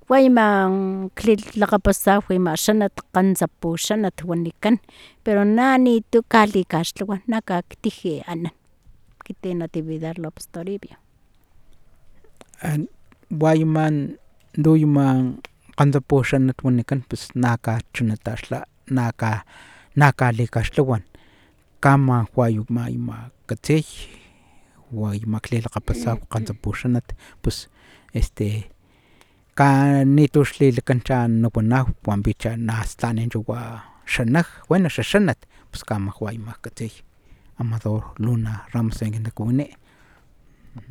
Wayman lakgapasaw xanat kgantsapu xanat wanikan pero na nitu kalikaxtlawan na kaktiji anan kiti Natividad López Toribio. Wayman luyman kgantsapu xanat wanikan pus na kachunataxla na kalikaxtlawan kama wayuma katsiy wayma klilakgapasaw kgantsapu xanat pus nitu xlilakan chan nawanaw wanpich nastanincha wa xanaj bueno xa xanat pus kama wayma katsiy Amador Luna Ramos enku nak wani